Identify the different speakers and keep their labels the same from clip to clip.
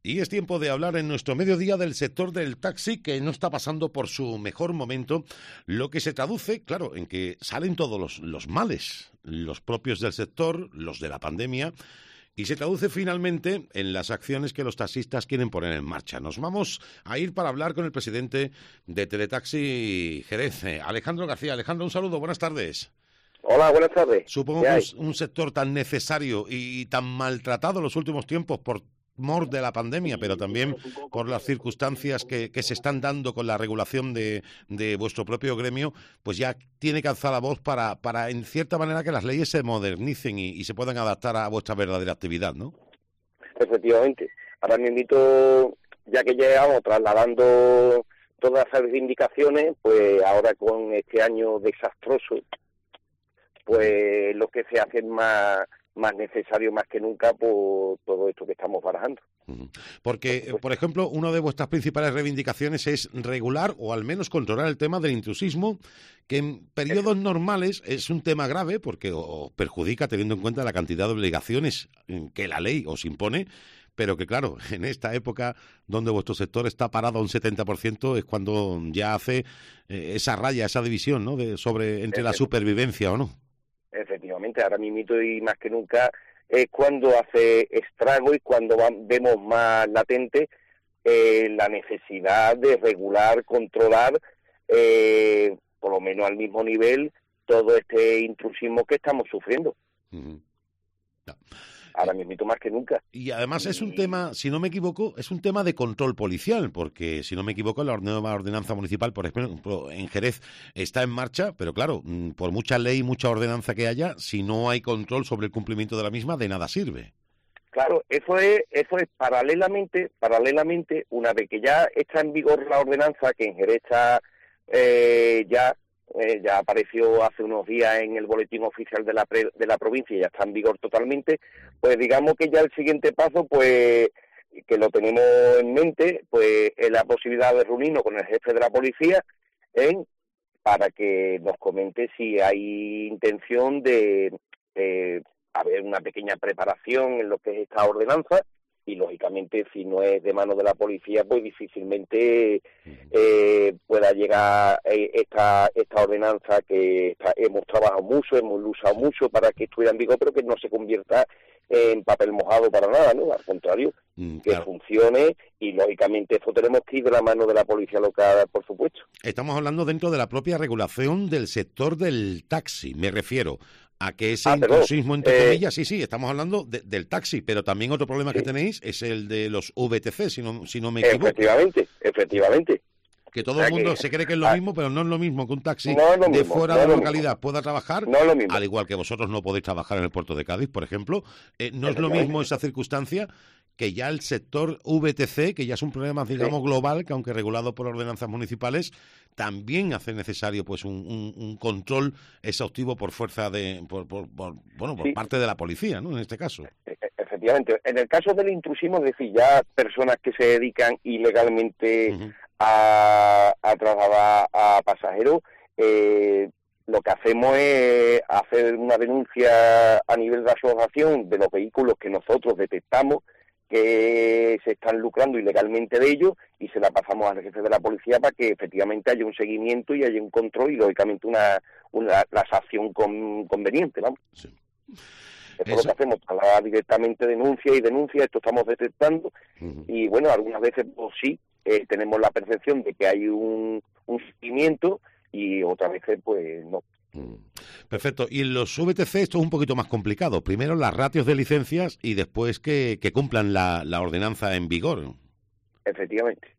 Speaker 1: Y es tiempo de hablar en nuestro mediodía del sector del taxi, que no está pasando por su mejor momento, lo que se traduce, claro, en que salen todos los males, los propios del sector, los de la pandemia, y se traduce finalmente en las acciones que los taxistas quieren poner en marcha. Nos vamos a ir para hablar con el presidente de Teletaxi Jerez, Alejandro García. Alejandro, un saludo, buenas tardes.
Speaker 2: Hola, buenas tardes.
Speaker 1: Supongo que un sector tan necesario y tan maltratado en los últimos tiempos por mor de la pandemia, pero también por las circunstancias que se están dando con la regulación de vuestro propio gremio, pues ya tiene que alzar la voz para en cierta manera que las leyes se modernicen y se puedan adaptar a vuestra verdadera actividad, ¿no?
Speaker 2: Efectivamente. Ahora mismo, ya que llevamos trasladando todas esas reivindicaciones, pues ahora con este año desastroso, pues lo que se hace es más necesario más que nunca por todo esto que estamos barajando.
Speaker 1: Porque, por ejemplo, una de vuestras principales reivindicaciones es regular o al menos controlar el tema del intrusismo, que en periodos normales es un tema grave porque os perjudica teniendo en cuenta la cantidad de obligaciones que la ley os impone, pero que claro, en esta época donde vuestro sector está parado a un 70% es cuando ya hace esa raya, esa división, ¿no? Entre la supervivencia o no.
Speaker 2: Efectivamente, ahora mismo y más que nunca es cuando hace estrago y cuando vemos más latente la necesidad de regular, controlar, por lo menos al mismo nivel, todo este intrusismo que estamos sufriendo.
Speaker 1: Uh-huh. No.
Speaker 2: Ahora mismo más que nunca.
Speaker 1: Y además es un tema, si no me equivoco, es un tema de control policial, porque si no me equivoco, la nueva ordenanza municipal, por ejemplo, en Jerez está en marcha, pero claro, por mucha ley, mucha ordenanza que haya, si no hay control sobre el cumplimiento de la misma, de nada sirve.
Speaker 2: Claro, eso es paralelamente, una vez que ya está en vigor la ordenanza, que en Jerez está ya apareció hace unos días en el boletín oficial de la provincia y ya está en vigor totalmente, pues digamos que ya el siguiente paso, pues que lo tenemos en mente, pues es la posibilidad de reunirnos con el jefe de la policía para que nos comente si hay intención de haber una pequeña preparación en lo que es esta ordenanza. Y, lógicamente, si no es de mano de la policía, pues difícilmente pueda llegar esta ordenanza que hemos trabajado mucho, hemos luchado mucho para que estuviera en vigor, pero que no se convierta en papel mojado para nada, ¿no? Al contrario, que claro, funcione y, lógicamente, eso tenemos que ir de la mano de la policía local, por supuesto.
Speaker 1: Estamos hablando dentro de la propia regulación del sector del taxi, me refiero a que ese intrusismo, entre comillas, sí, estamos hablando del taxi, pero también otro problema que tenéis es el de los VTC, si no me equivoco.
Speaker 2: Efectivamente.
Speaker 1: Que todo el mundo se cree que es lo mismo, pero no es lo mismo que un taxi de fuera de la localidad pueda trabajar, al igual que vosotros no podéis trabajar en el puerto de Cádiz, por ejemplo. No es lo mismo esa circunstancia que ya el sector VTC, que ya es un problema, digamos, global, que aunque regulado por ordenanzas municipales, también hace necesario pues un control exhaustivo por fuerza por parte de la policía, ¿no? En este caso.
Speaker 2: Efectivamente. En el caso del intrusismo, es decir, ya personas que se dedican ilegalmente a trasladar a pasajeros, lo que hacemos es hacer una denuncia a nivel de asociación de los vehículos que nosotros detectamos que se están lucrando ilegalmente de ellos y se la pasamos al jefe de la policía para que efectivamente haya un seguimiento y haya un control y lógicamente la sanción conveniente, ¿vamos? Sí. Eso es lo que hacemos, trasladar directamente denuncia, esto estamos detectando y bueno, algunas veces pues sí, tenemos la percepción de que hay un seguimiento y otras veces pues no.
Speaker 1: Perfecto. Y en los VTC esto es un poquito más complicado. Primero las ratios de licencias y después que cumplan la ordenanza en vigor.
Speaker 2: Efectivamente.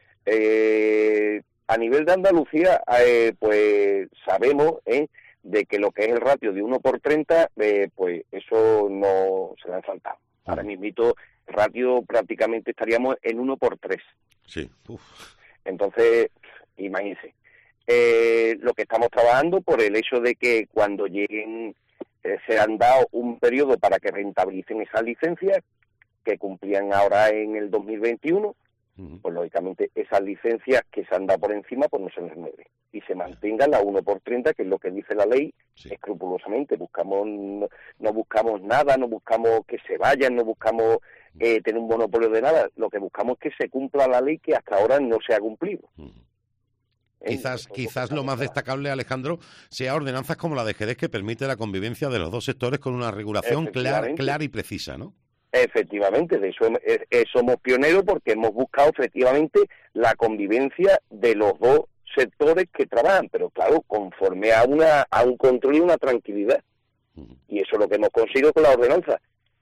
Speaker 2: A nivel de Andalucía, pues sabemos de que lo que es el ratio de 1/30, pues eso no se le han faltado. Ahora mismo ratio prácticamente estaríamos en 1/3.
Speaker 1: Sí.
Speaker 2: Entonces, imagínense. Lo que estamos trabajando por el hecho de que cuando lleguen se han dado un periodo para que rentabilicen esas licencias que cumplían ahora en el 2021, pues lógicamente esas licencias que se han dado por encima pues no se les renueven y se mantengan la 1/30, que es lo que dice la ley, escrupulosamente. No buscamos nada, no buscamos que se vayan, no buscamos tener un monopolio de nada. Lo que buscamos es que se cumpla la ley que hasta ahora no se ha cumplido.
Speaker 1: Quizás lo más destacable, Alejandro, sea ordenanzas como la de Jerez, que permite la convivencia de los dos sectores con una regulación clara y precisa, ¿no?
Speaker 2: Efectivamente, de eso somos pioneros, porque hemos buscado efectivamente la convivencia de los dos sectores que trabajan, pero claro, conforme a un control y una tranquilidad. Y eso es lo que hemos conseguido con la ordenanza.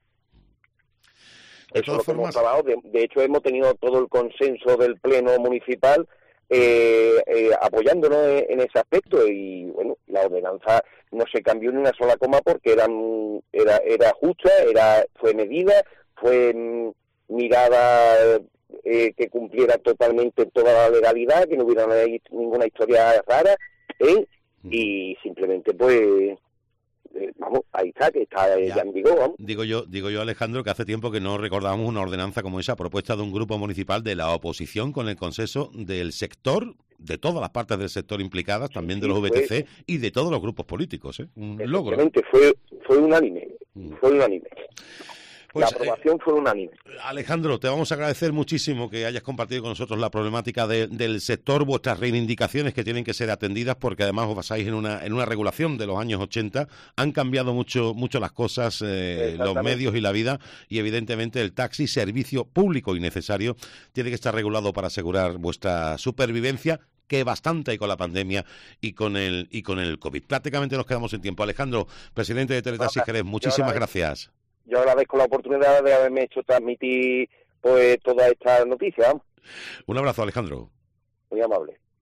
Speaker 2: Eso es lo que hemos trabajado. De hecho, hemos tenido todo el consenso del Pleno Municipal apoyándonos en ese aspecto, y bueno, la ordenanza no se cambió ni una sola coma porque era justa, fue medida, fue mirada que cumpliera totalmente toda la legalidad, que no hubiera ninguna historia rara, y simplemente pues vamos, ahí está, que está ya en vigor, vamos.
Speaker 1: Digo yo, Alejandro, que hace tiempo que no recordábamos una ordenanza como esa, propuesta de un grupo municipal de la oposición con el consenso del sector, de todas las partes del sector implicadas, también de los VTC y de todos los grupos políticos, ¿eh? Un logro.
Speaker 2: Fue unánime, fue unánime.
Speaker 1: Pues,
Speaker 2: la aprobación fue unánime.
Speaker 1: Alejandro, te vamos a agradecer muchísimo que hayas compartido con nosotros la problemática del sector, vuestras reivindicaciones que tienen que ser atendidas, porque además os basáis en una regulación de los años 80. Han cambiado mucho las cosas, los medios y la vida, y evidentemente el taxi, servicio público y necesario, tiene que estar regulado para asegurar vuestra supervivencia, que bastante hay con la pandemia y con el COVID. Prácticamente nos quedamos sin tiempo. Alejandro, presidente de Teletaxi Jerez, muchísimas gracias.
Speaker 2: Yo agradezco la oportunidad de haberme hecho transmitir pues toda esta noticia.
Speaker 1: Un abrazo, Alejandro.
Speaker 2: Muy amable.